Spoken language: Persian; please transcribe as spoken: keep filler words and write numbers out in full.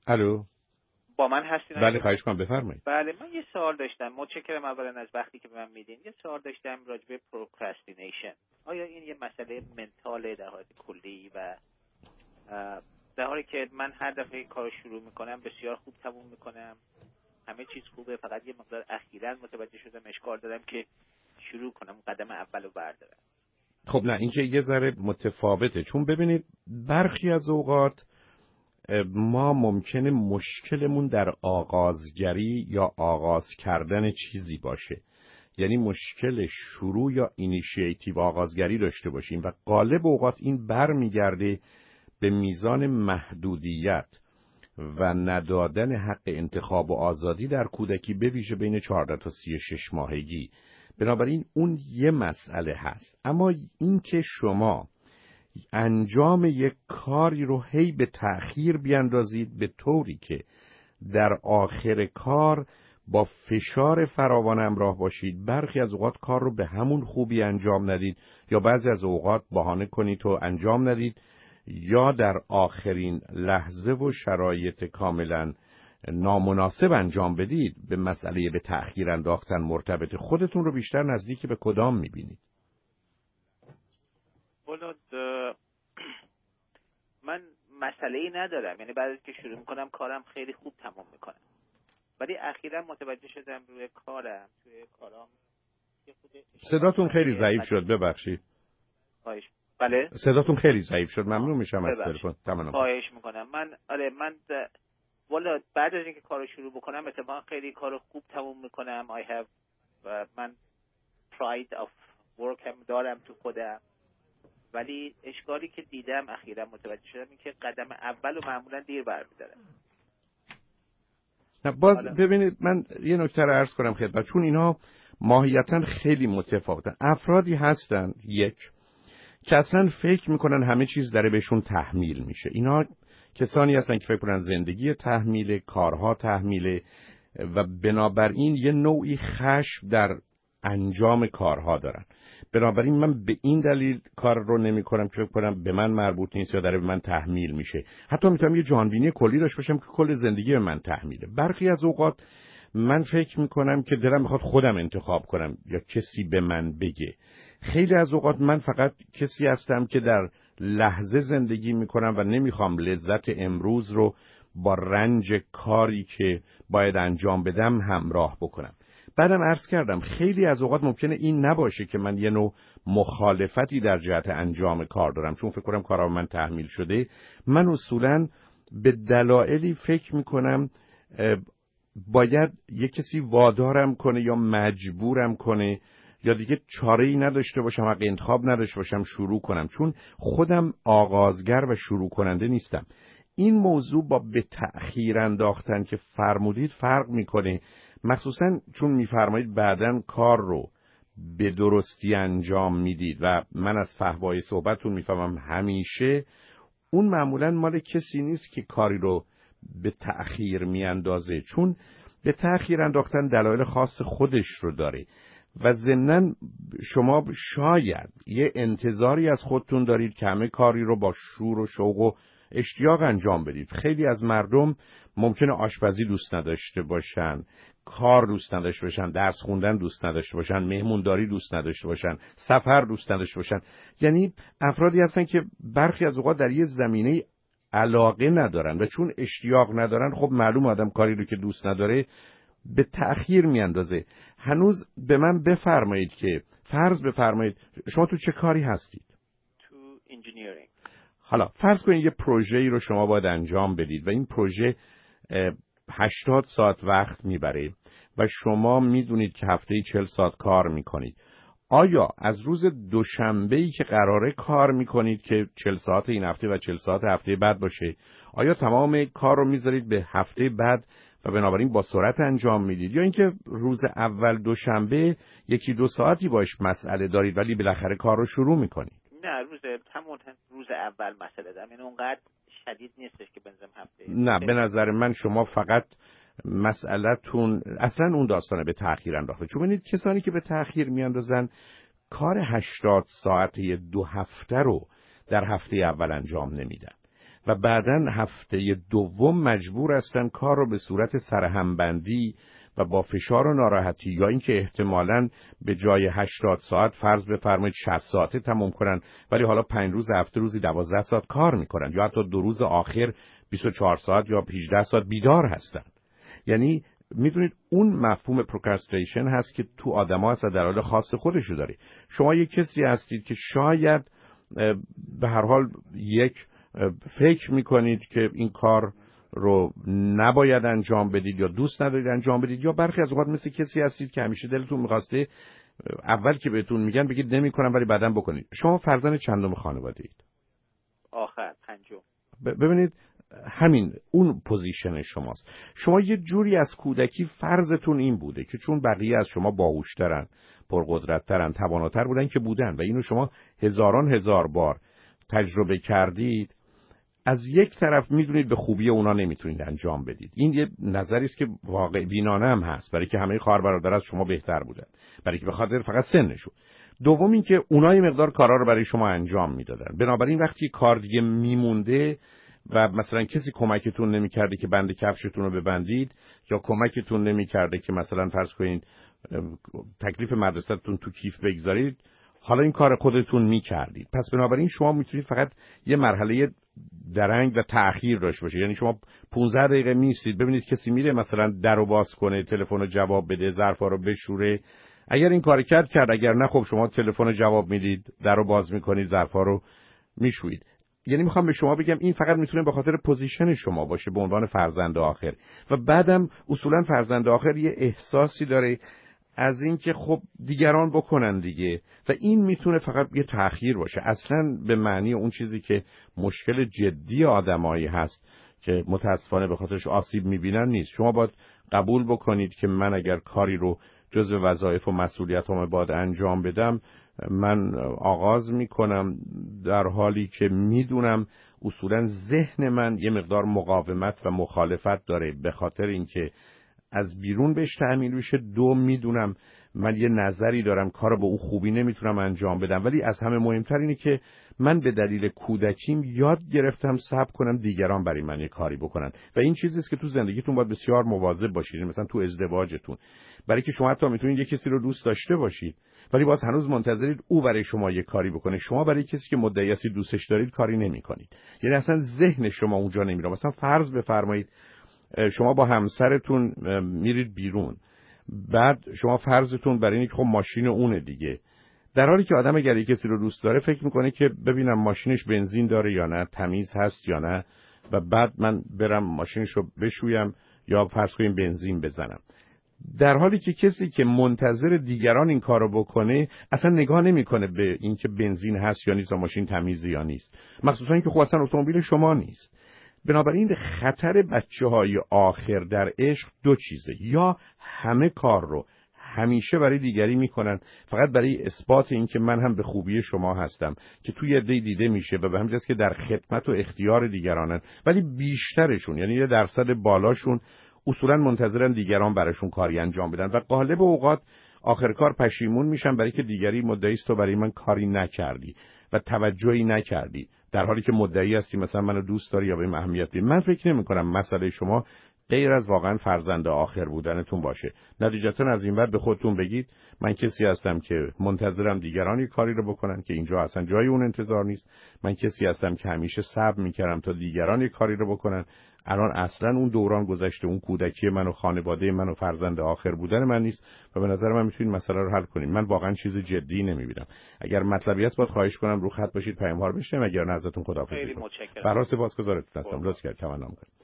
الو، با من هستین؟ بله خواهش کنم بفرمایید. بله من یه سوال داشتم. متشکرم اولا از وقتی که به من میدین. یه سوال داشتم راجع به پروکراستینیشن. آیا این یه مسئله منتاله در حالت کلی و در حالی که من هر دفعه کارو شروع میکنم بسیار خوب تموم میکنم، همه چیز خوبه، فقط یه مقدار اخیراً متوجه شدم اشکال دارم که شروع کنم قدم اولو بردارم. خب نه، این که یه ذره متفاوته، چون ببینید برخی از اوقات ما ممکنه مشکلمون در آغازگری یا آغاز کردن چیزی باشه، یعنی مشکل شروع یا اینیشیتیو آغازگری داشته باشیم و غالب اوقات این برمیگرده به میزان محدودیت و ندادن حق انتخاب و آزادی در کودکی، به ویژه بین چهارده تا سی و شش ماهگی. بنابراین اون یه مسئله هست. اما این که شما انجام یک کاری رو هی به تأخیر بیاندازید به طوری که در آخر کار با فشار فراوان همراه باشید، برخی از اوقات کار رو به همون خوبی انجام ندید یا بعضی از اوقات بهانه کنید و انجام ندید، یا در آخرین لحظه و شرایط کاملا نامناسب انجام بدید، به مسئله به تأخیر انداختن مرتبط. خودتون رو بیشتر نزدیک به کدام میبینید؟ ولاد من مسئله ای ندارم، یعنی بعد از که شروع میکنم کارم خیلی خوب تمام میکنم، ولی اخیراً متوجه شدم روی کارم توی کارام یه خود صداتون خیلی ضعیف شد، ببخشید. خواهش. بله صداتون خیلی ضعیف شد، ممنون میشم از تلفن. تمام. خواهش میکنم. من آره من والا بعد از اینکه کارو شروع بکنم اتفاقا خیلی کارو خوب تموم میکنم. I have و من pride of work هم دارم تو خودم، ولی اشکالی که دیدم اخیراً متوجه شدم این که قدم اولو معمولا دیر برمی‌دارم. نه باز ببینید من یه نکته رو عرض کنم خدمت، چون اینا ماهیتاً خیلی متفاوتن. افرادی هستن یک که اصلا فکر میکنن همه چیز داره بهشون تحمیل میشه. اینا کسانی هستن که فکر کنن زندگی تحمیل، کارها تحمیل و بنابراین یه نوعی خشم در انجام کارها دارن. بنابراین من به این دلیل کار رو نمی کنم که فکر کنم به من مربوط نیست یا داره به من تحمیل میشه. حتی میتونم یه جانبینی کلی داشته باشم که کل زندگی به من تحمیله. برخی از اوقات من فکر میکنم که دلم میخواد خودم انتخاب کنم یا کسی به من بگه. خیلی از اوقات من فقط کسی هستم که در لحظه زندگی میکنم و نمیخوام لذت امروز رو با رنج کاری که باید انجام بدم همراه بکنم. بعدم عرض کردم خیلی از اوقات ممکنه این نباشه که من یه نوع مخالفتی در جهت انجام کار دارم، چون فکر کنم کارا من تحمیل شده. من اصولاً به دلایلی فکر میکنم باید یه کسی وادارم کنه یا مجبورم کنه یا دیگه چاره‌ای نداشته باشم، حق انتخاب نداشته باشم شروع کنم، چون خودم آغازگر و شروع کننده نیستم. این موضوع با به تأخیر انداختن که فرمودید فرق میکنه، مخصوصا چون میفرمایید بعداً کار رو به درستی انجام میدید و من از فحوای صحبتون میفهمم همیشه اون معمولاً مال کسی نیست که کاری رو به تأخیر میاندازه، چون به تأخیر انداختن دلایل خاص خودش رو داره و ضمناً شما شاید یه انتظاری از خودتون دارید که همه کاری رو با شور و شوق و اشتیاق انجام بدید. خیلی از مردم ممکنه آشپزی دوست نداشته باشن، کار دوست نداشته باشن، درس خوندن دوست نداشته باشن، مهمونداری دوست نداشته باشن، سفر دوست نداشته باشن. یعنی افرادی هستن که برخی از اوقات در یه زمینه علاقه ندارن و چون اشتیاق ندارن خب معلوم آدم کاری رو که دوست نداره به تأخیر میاندازه. هنوز به من بفرمایید که فرض بفرمایید شما تو چه کاری هستید؟ تو انجینیرینگ. حالا فرض کنید یه پروژه‌ای رو شما باید انجام بدید و این پروژه هشتاد ساعت وقت میبره و شما میدونید که هفته‌ای چهل ساعت کار میکنید. آیا از روز دوشنبه‌ای که قراره کار میکنید که چهل ساعت این هفته و چهل ساعت هفته بعد باشه، آیا تمام کار رو میذارید به هفته بعد و بنابراین با سرعت انجام میدید، یا اینکه روز اول دوشنبه یکی دو ساعتی باش مسئله دارید ولی بالاخره کار رو شروع میکنید؟ نه، روز همون روز اول مسئله دارم، یعنی اونقدر شدید نیستش که بنظرم هفته. نه به نظر من شما فقط مسئله‌تون اصلا اون داستانه به تأخیر انداخته. چون ببینید کسانی که به تأخیر میاندازن کار هشتاد ساعته دو هفته رو در هفته اول انجام نمیدن و بعداً هفته دوم مجبور هستن کار رو به صورت سرهمبندی و با فشار و ناراحتی یا اینکه احتمالاً به جای هشتاد ساعت فرض بفرمایید شصت ساعته تموم کنن، ولی حالا پنج روز هفته روزی دوازده ساعت کار میکنن یا حتی دو روز آخر بیست و چهار ساعت یا هجده ساعت بیدار هستن. یعنی میدونید اون مفهوم پروکراستینیشن هست که تو آدم‌ها هست و در حال خاص خودشو داره. شما یک کسی هستید که شاید به هر حال یک فکر میکنید که این کار رو نباید انجام بدید یا دوست ندارید انجام بدید، یا برخی از اوقات مثل کسی هستید که همیشه دلتون میخواسته اول که بهتون میگن بگید نمیکنم ولی بعداً بکنید. شما فرزند چندم خانواده اید؟ آخر پنجم. ببینید همین اون پوزیشن شماست. شما یه جوری از کودکی فرضتون این بوده که چون بقیه از شما باهوشترن، پرقدرت‌ترن، تواناتر بودن که بودن و اینو شما هزاران هزار بار تجربه کردید، از یک طرف میدونید به خوبی اونا نمیتونید انجام بدید. این یه نظری است که واقع بینانه هم هست، برای که همه خواهر برادر از شما بهتر بودن، برای که به خاطر فقط سنشون. دوم این که اونها یه مقدار کارا رو برای شما انجام میدادن، بنابراین وقتی کار دیگه میمونده و مثلا کسی کمکتون نمیکرده که بند کفشتون رو ببندید یا کمکتون نمیکرده که مثلا فرض کنید تکلیف مدرسه‌تون تو کیف بگذارید، حالا این کار خودتون میکردید. پس بنابراین شما میتونید فقط یه مرحله درنگ و تأخیر داشته باشید. یعنی شما پانزده دقیقه میستید ببینید کسی میره مثلا درو باز کنه، تلفن رو جواب بده، ظرفا رو بشوره. اگر این کار کرد کرد، اگر نه خب شما تلفن رو جواب میدید، درو باز میکنید، ظرفا رو میشویید. یعنی میخوام به شما بگم این فقط میتونه به خاطر پوزیشن شما باشه به عنوان فرزند آخر، و بعدم اصولا فرزند آخر یه احساسی داره از اینکه خب دیگران بکنن دیگه، و این میتونه فقط یه تأخیر باشه، اصلا به معنی اون چیزی که مشکل جدی آدمایی هست که متاسفانه به خاطرش آسیب میبینن نیست. شما باید قبول بکنید که من اگر کاری رو جزء وظایف و مسئولیتام باید انجام بدم، من آغاز میکنم در حالی که میدونم اصولا ذهن من یه مقدار مقاومت و مخالفت داره به خاطر اینکه از بیرون بهش تحمیل بشه. دو، میدونم من یه نظری دارم کارو به اون خوبی نمیتونم انجام بدم، ولی از همه مهمتر اینه که من به دلیل کودکیم یاد گرفتم صبر کنم دیگران برای من یه کاری بکنن، و این چیزی است که تو زندگیتون باید بسیار مواظب باشید. مثلا تو ازدواجتون، برای که شما حتی میتونید یه کسی رو دوست داشته باشید ولی باز هنوز منتظرید او برای شما یه کاری بکنه، شما برای کسی که مدعی هستید دوستش دارید کاری نمیکنید. یعنی اصلا ذهن شما اونجا نمیره. مثلا فرض بفرمایید شما با همسرتون میرید بیرون، بعد شما فرضتون برای اینه که خب ماشین اونه دیگه، در حالی که آدم اگر کسی رو دوست داره فکر میکنه که ببینم ماشینش بنزین داره یا نه، تمیز هست یا نه، و بعد من برم ماشینش رو بشویم یا فرض کنیم بنزین بزنم. در حالی که کسی که منتظر دیگران این کارو بکنه اصلا نگاه نمیکنه به اینکه بنزین هست یا نیست و ماشین تمیز یا نیست، مخصوصا اینکه خب اصلا اتومبیل شما نیست. بنابراین خطر بچه‌های آخر در عشق دو چیزه: یا همه کار رو همیشه برای دیگری میکنن فقط برای اثبات این که من هم به خوبی شما هستم، که توی عده‌ای دیده میشه و به همین جاست که در خدمت و اختیار دیگرانن، ولی بیشترشون یعنی یه درصد بالاشون اصولا منتظرن دیگران براشون کاری انجام بدن و غالب اوقات آخر کار پشیمون میشن برای که دیگری مدعی است تو برای من کاری نکردی و توجهی نکردی، در حالی که مدعی هستی مثلا منو دوست داری یا بهم اهمیت بدی. من فکر نمی کنم مسئله شما غیر از واقعا فرزند آخر بودنتون باشه. نتیجتا از این بعد به خودتون بگید من کسی هستم که منتظرم دیگرانی کاری رو بکنن که اینجا اصلا جای اون انتظار نیست. من کسی هستم که همیشه صبر میکردم تا دیگرانی کاری رو بکنن. الان اصلا اون دوران گذشته، اون کودکی من و خانواده من و فرزند آخر بودن من نیست و به نظر من میتونید مسئله رو حل کنید. من واقعا چیز جدی نمیبینم. اگر مطلبی هست باید خواهش کنم رو خط باشید، پیام‌ها رو بشنویم، اگر نه ازتون خداحافظی خیلی می‌کنم. متشکرم. برای سپاسگزارتون هستم. لطف کردید تمام کنید.